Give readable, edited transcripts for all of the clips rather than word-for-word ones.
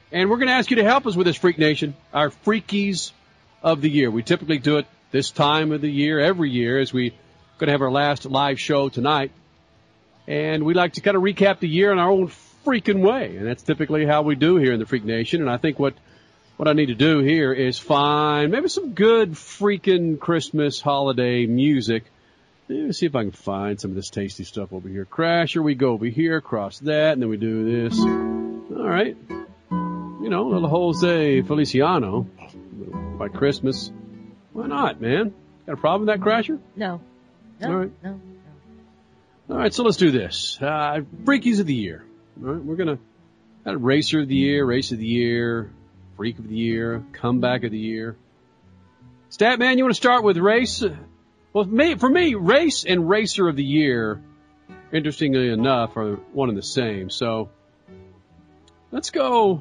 And we're going to ask you to help us with this, Freak Nation, our Freakies of the Year. We typically do it this time of the year, every year, as we're going to have our last live show tonight. And we like to kind of recap the year in our own freaking way. And that's typically how we do here in the Freak Nation. And I think what I need to do here is find maybe some good freaking Christmas holiday music. Let's see if I can find some of this tasty stuff over here. Crasher, we go over here, cross that, and then we do this. All right. You know, a little Jose Feliciano by Christmas. Why not, man? Got a problem with that, Crasher? No. All right. No. All right, so let's do this. Freakies of the Year. All right, we're going to Racer of the Year, Race of the Year, Freak of the Year, Comeback of the Year. Statman, you want to start with Race? Well, for me, Race and Racer of the Year, interestingly enough, are one and the same. So let's go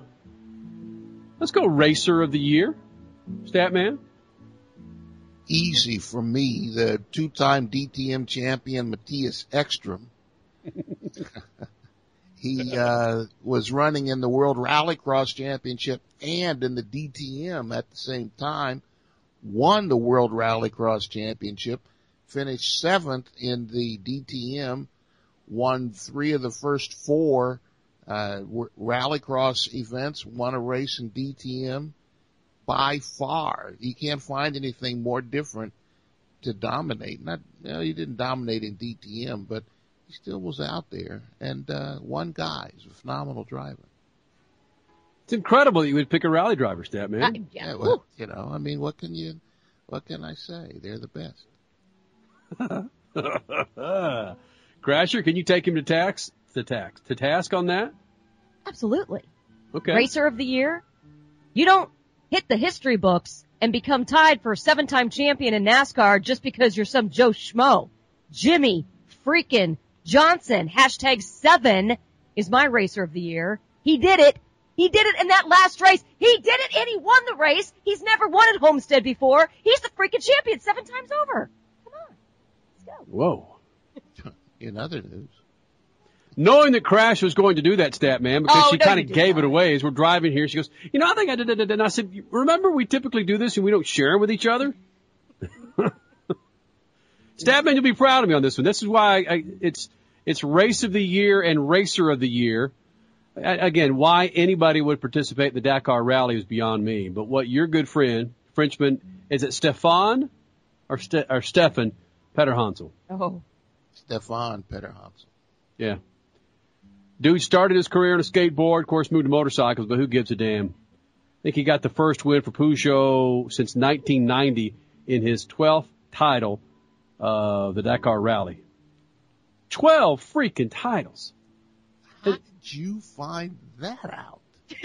Racer of the Year, Statman. Easy for me, the two-time DTM champion Matthias Ekstrom. He was running in the World Rallycross Championship and in the DTM at the same time, won the World Rallycross Championship, finished 7th in the DTM, won 3 of the first 4 Rallycross events, won a race in DTM. By far, you can't find anything more different to dominate. He didn't dominate in DTM, but he still was out there and one guy. He's a phenomenal driver. It's incredible that you would pick a rally driver, Statman. Yeah, well, what can I say? They're the best. Crasher, can you take him to task on that? Absolutely. Okay. Racer of the Year. You don't hit the history books and become tied for 7-time champion in NASCAR just because you're some Joe Schmo. Jimmy freaking Johnson, #7 is my Racer of the Year. He did it. He did it in that last race. He did it and he won the race. He's never won at Homestead before. He's the freaking champion 7 times over. Come on. Let's go. Whoa. In other news. Knowing that Crash was going to do that, Statman, because she kind of gave it away as we're driving here. She goes, I think I did it. And I said, remember we typically do this and we don't share with each other? Statman, you'll be proud of me on this one. This is why it's Race of the Year and Racer of the Year. Again, why anybody would participate in the Dakar Rally is beyond me. But what your good friend, Frenchman, is it Stefan or Stefan Petterhansel? Oh. Stefan Petterhansel. Yeah. Dude started his career on a skateboard, of course moved to motorcycles, but who gives a damn? I think he got the first win for Peugeot since 1990 in his 12th title of the Dakar Rally. 12 freaking titles. How did you find that out?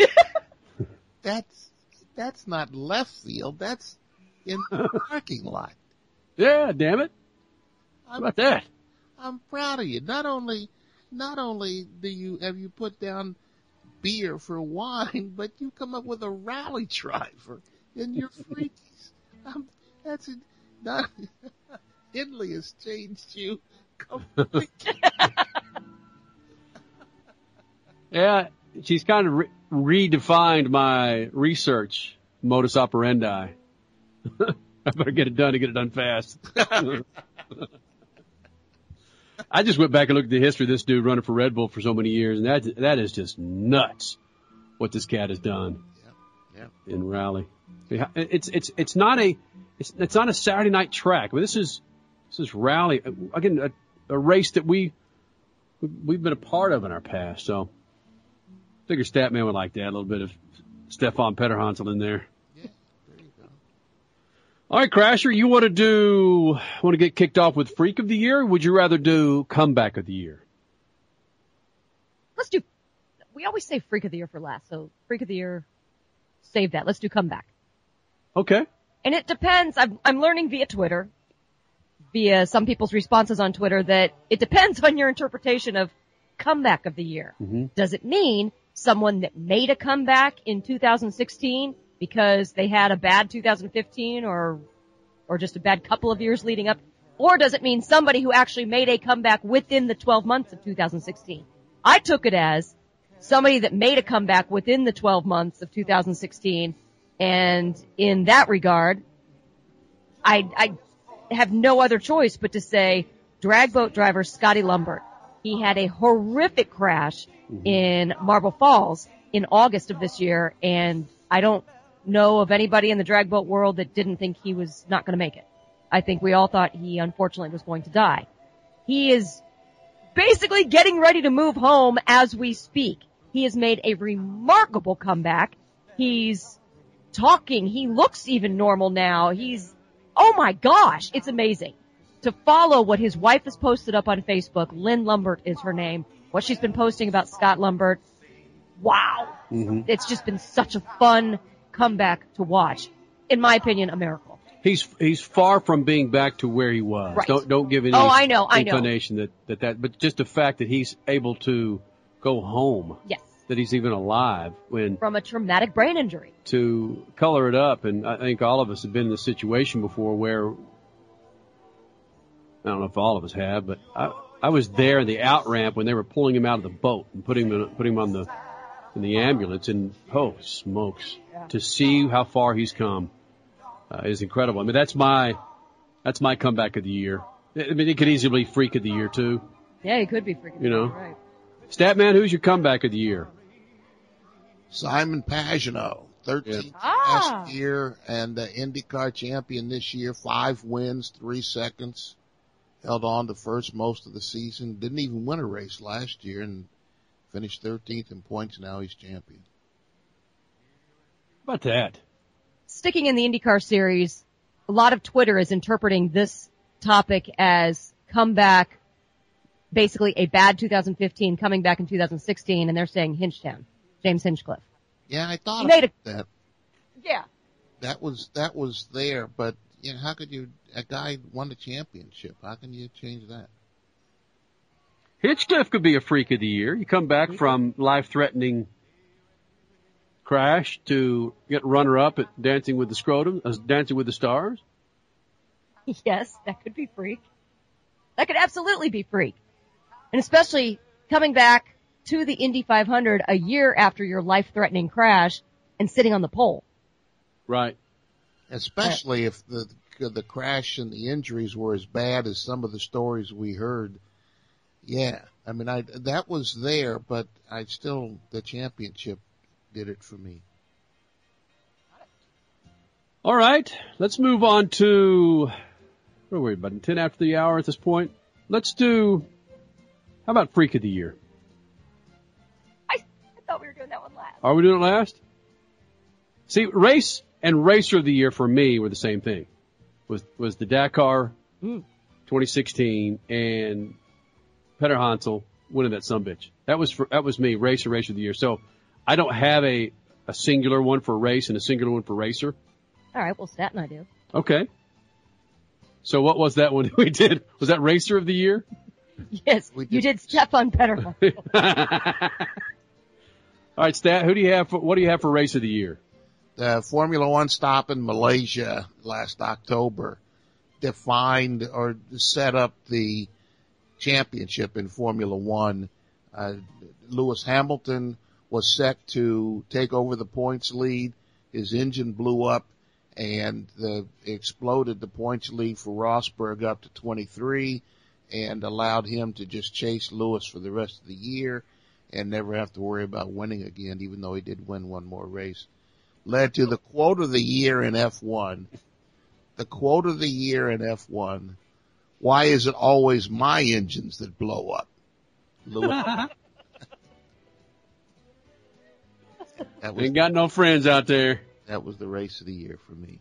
That's not left field. That's in the parking lot. Yeah, damn it. How about that? I'm proud of you. Not only have you put down beer for wine, but you come up with a rally driver in your freakies. Italy has changed you completely. Yeah, she's kind of redefined my research modus operandi. I better get it done to get it done fast. I just went back and looked at the history of this dude running for Red Bull for so many years, and that is just nuts what this cat has done in rally. It's not a Saturday night track. I mean, this is rally again, a race that we've been a part of in our past. So I figure Statman would like that, a little bit of Stefan Petterhansel in there. Yeah, there you go. All right, Crasher, you want to get kicked off with Freak of the Year, or would you rather do Comeback of the Year? We always say Freak of the Year for last, so Freak of the Year, save that. Let's do Comeback. Okay. And it depends. I'm learning via Twitter, via some people's responses on Twitter, that it depends on your interpretation of Comeback of the Year. Mm-hmm. Does it mean someone that made a comeback in 2016 because they had a bad 2015 or just a bad couple of years leading up? Or does it mean somebody who actually made a comeback within the 12 months of 2016? I took it as somebody that made a comeback within the 12 months of 2016. And in that regard, I have no other choice but to say drag boat driver Scotty Lumbert. He had a horrific crash in Marble Falls in August of this year, and I don't know of anybody in the drag boat world that didn't think he was not going to make it. I think we all thought he unfortunately was going to die. He is basically getting ready to move home as we speak. He has made a remarkable comeback. He's talking. He looks even normal now. Oh my gosh, it's amazing to follow what his wife has posted up on Facebook. Lynn Lumbert is her name. What she's been posting about Scott Lumbert. Wow. Mm-hmm. It's just been such a fun comeback to watch. In my opinion, a miracle. He's far from being back to where he was. Right. Don't give any inclination that, but just the fact that he's able to go home. Yes. That he's even alive from a traumatic brain injury. To color it up, and I think all of us have been in this situation before where, I don't know if all of us have, but I was there in the out ramp when they were pulling him out of the boat and putting him in the ambulance, and oh smokes, to see how far he's come is incredible. I mean, that's my comeback of the year. I mean, it could easily be freak of the year too. Yeah, it could be freak of the year, right. Statman, who's your comeback of the year? Simon Pagenaud, 13th last year and the IndyCar champion this year. 5 wins, 3 seconds. Held on to first most of the season. Didn't even win a race last year and finished 13th in points. Now he's champion. How about that? Sticking in the IndyCar series, a lot of Twitter is interpreting this topic as comeback, basically a bad 2015 coming back in 2016, and they're saying Hinchtown, James Hinchcliffe. Yeah, I thought about that. Yeah. That was there, but you know, how could a guy won the championship, how can you change that? Hinchcliffe could be a freak of the year. You come back from life-threatening crash to get runner-up at Dancing with the Stars. Yes, that could be freak. That could absolutely be freak. And especially coming back to the Indy 500 a year after your life-threatening crash and sitting on the pole. Right. Especially if the crash and the injuries were as bad as some of the stories we heard. Yeah. I mean, that was there, but the championship did it for me. All right. Let's move on to, what are we, about 10 after the hour at this point? Let's do, how about Freak of the Year? I thought we were doing that one last. Are we doing it last? See, race and Racer of the Year for me were the same thing. Was the Dakar 2016 and Peter Hansel winning that sumbitch. That was me, Racer of the Year. So I don't have a singular one for race and a singular one for racer. All right, well, Stat and I do. Okay. So what was that one we did? Was that Racer of the Year? Yes, you did Stefan Peter Hansel. All right, Stat, what do you have for Race of the Year? The Formula One stop in Malaysia last October defined or set up the championship in Formula One. Lewis Hamilton was set to take over the points lead. His engine blew up and exploded the points lead for Rosberg up to 23 and allowed him to just chase Lewis for the rest of the year and never have to worry about winning again, even though he did win one more race. Led to the quote of the year in F1. The quote of the year in F1. Why is it always my engines that blow up? Lewis. Ain't got no friends out there. That was the race of the year for me.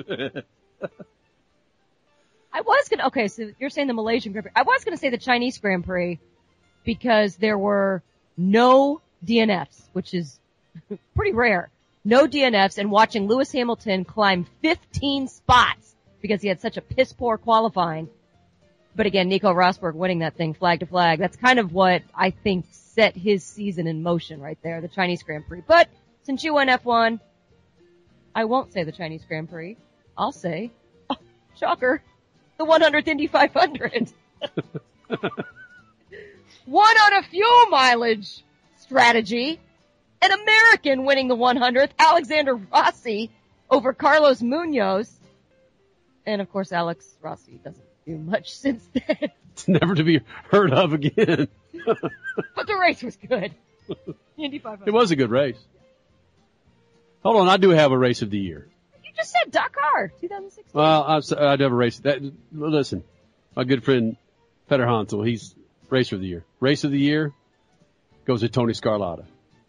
So you're saying the Malaysian Grand Prix. I was going to say the Chinese Grand Prix because there were no DNFs, which is pretty rare. No DNFs, and watching Lewis Hamilton climb 15 spots because he had such a piss poor qualifying. But again, Nico Rosberg winning that thing flag to flag. That's kind of what I think set his season in motion right there, the Chinese Grand Prix. But since you won F1, I won't say the Chinese Grand Prix. I'll say, shocker, the 100th Indy 500. One on a fuel mileage strategy. An American winning the 100th, Alexander Rossi over Carlos Munoz. And of course, Alex Rossi doesn't do much since then. It's never to be heard of again. But the race was good. Indy 500. It was a good race. Hold on, I do have a race of the year. You just said Dakar, 2016. Well, I do have a race. Listen, my good friend Peter Hansel, he's racer of the year. Race of the year goes to Tony Scarlatta.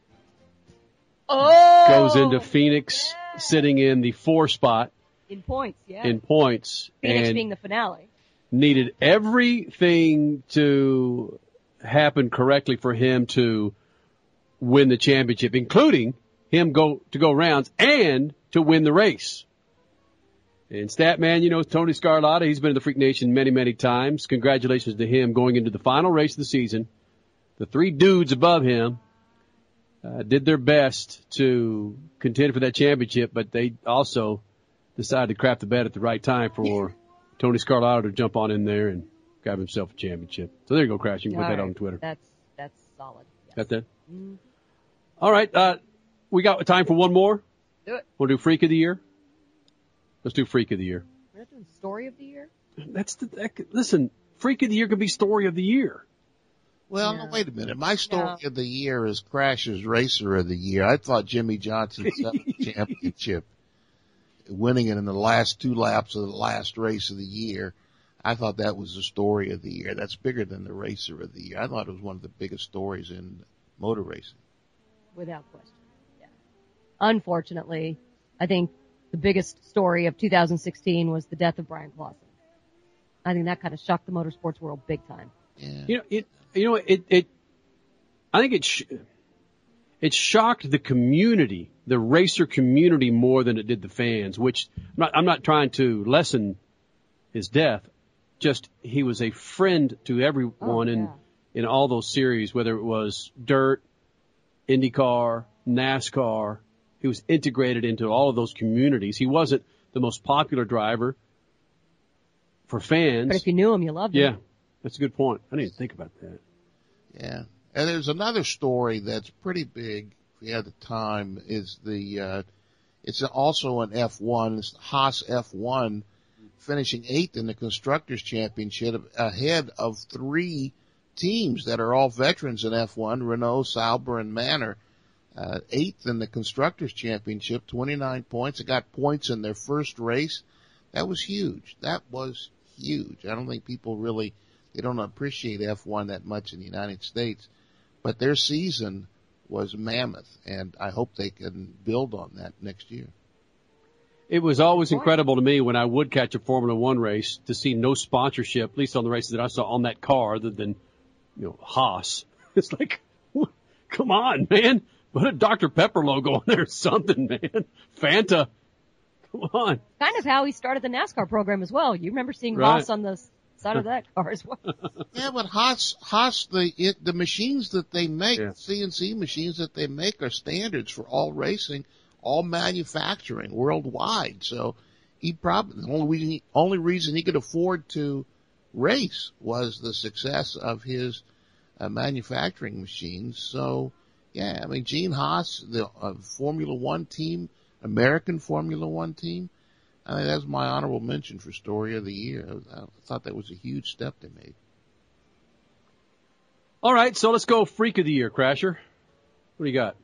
Oh! Goes into Phoenix, sitting in the 4 spot. In points, yeah. In points. Phoenix and being the finale. needed everything to happen correctly for him to win the championship, including him go rounds and to win the race. And Statman, you know, Tony Scarlatta, he's been in the Freak Nation many, many times. Congratulations to him going into the final race of the season. The 3 dudes above him did their best to contend for that championship, but they also decided to crap the bed at the right time for Tony Scarlatta to jump on in there and grab himself a championship. So there you go, Crash. You can put that on Twitter. That's solid. Yes. Got that? All right. We got time for one more. Do it. We'll do Freak of the Year. Let's do Freak of the Year. We're not doing Story of the Year? Listen, Freak of the Year could be Story of the Year. Well, no, wait a minute. My story of the year is Crash's Racer of the Year. I thought Jimmy Johnson set the championship, winning it in the last 2 laps of the last race of the year. I thought that was the story of the year. That's bigger than the Racer of the Year. I thought it was one of the biggest stories in motor racing. Without question. Yeah. Unfortunately, I think the biggest story of 2016 was the death of Brian Clausen. I think that kind of shocked the motorsports world big time. Yeah. I think it shocked the community, the racer community, more than it did the fans, which I'm not trying to lessen his death. Just, he was a friend to everyone in all those series, whether it was dirt, IndyCar, NASCAR. He was integrated into all of those communities. He wasn't the most popular driver for fans. But if you knew him, you loved him. Yeah, that's a good point. I didn't even think about that. Yeah. And there's another story that's pretty big, if you had the time, is it's also an F1, it's Haas F1, finishing 8th in the Constructors' Championship ahead of 3 teams that are all veterans in F1, Renault, Sauber, and Manor. 8th in the Constructors' Championship, 29 points. They got points in their first race. That was huge. That was huge. I don't think people really, they don't appreciate F1 that much in the United States. But their season was mammoth, and I hope they can build on that next year. It was always incredible to me when I would catch a Formula One race to see no sponsorship, at least on the races that I saw on that car, other than, Haas. It's like, come on, man. Put a Dr. Pepper logo on there or something, man. Fanta. Come on. Kind of how he started the NASCAR program as well. You remember seeing Haas on the side of that car as well. Yeah, but Haas, the machines that they make, CNC machines that they make are standards for all racing, all manufacturing worldwide. So he probably, the only reason he could afford to race was the success of his manufacturing machines. So, yeah, I mean, Gene Haas, the Formula One team, American Formula One team, I think that's my honorable mention for Story of the Year. I thought that was a huge step they made. All right, so let's go Freak of the Year, Crasher. What do you got?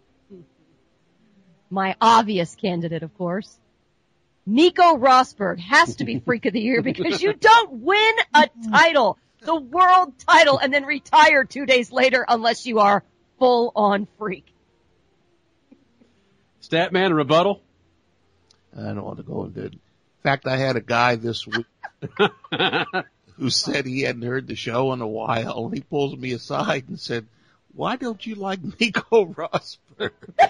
My obvious candidate, of course. Nico Rosberg has to be Freak of the Year because you don't win a title, the world title, and then retire 2 days later unless you are full-on freak. Statman, a rebuttal? I don't want to go into it. In fact, I had a guy this week who said he hadn't heard the show in a while. He pulls me aside and said, "Why don't you like Nico Rosberg?"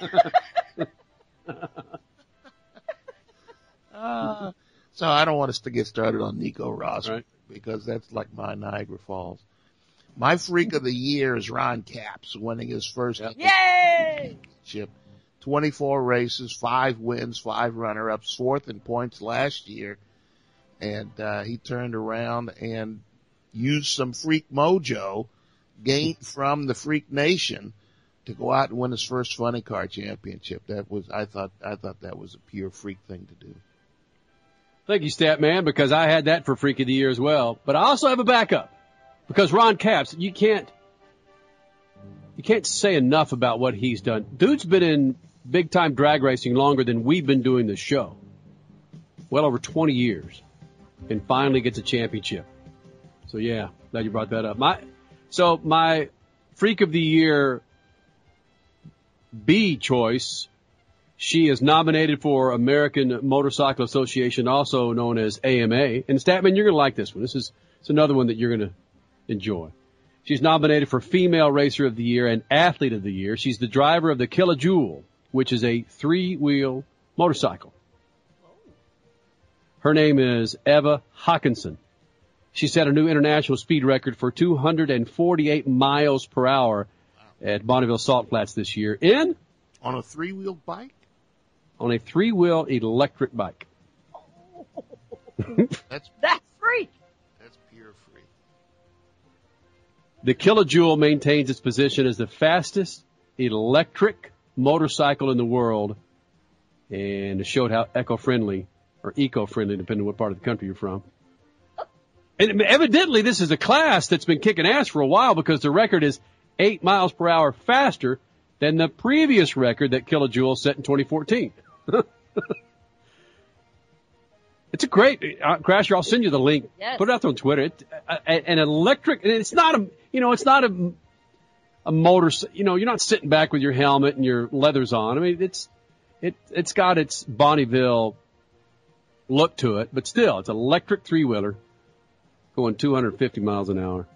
So I don't want us to get started on Nico Rosberg because that's like my Niagara Falls. My Freak of the Year is Ron Capps winning his first championship. 24 races, 5 wins, 5 runner-ups, 4th in points last year. And he turned around and used some freak mojo gained from the Freak Nation to go out and win his first funny car championship. I thought that was a pure freak thing to do. Thank you, Statman, because I had that for Freak of the Year as well. But I also have a backup. Because Ron Capps, you can't say enough about what he's done. Dude's been in big-time drag racing longer than we've been doing this show. Well over 20 years. And finally gets a championship. So, yeah, glad you brought that up. My Freak of the Year B choice, she is nominated for American Motorcycle Association, also known as AMA. And Statman, you're going to like this one. It's another one that you're going to enjoy. She's nominated for Female Racer of the Year and Athlete of the Year. She's the driver of the Kilojoule, which is a 3-wheel motorcycle. Her name is Eva Hawkinson. She set a new international speed record for 248 miles per hour at Bonneville Salt Flats this year on a 3-wheel bike? On a 3-wheel electric bike. That's freak. That's pure freak. The Kilojoule maintains its position as the fastest electric motorcycle in the world, and it showed how eco-friendly, depending on what part of the country you're from. And evidently, this is a class that's been kicking ass for a while because the record is 8 miles per hour faster than the previous record that Kilojoule set in 2014. It's a great, Crasher, I'll send you the link. Yes. Put it out there on Twitter. An electric, and it's not a motor, you're not sitting back with your helmet and your leathers on. I mean, it's got its Bonneville look to it, but still, it's an electric 3-wheeler going 250 miles an hour.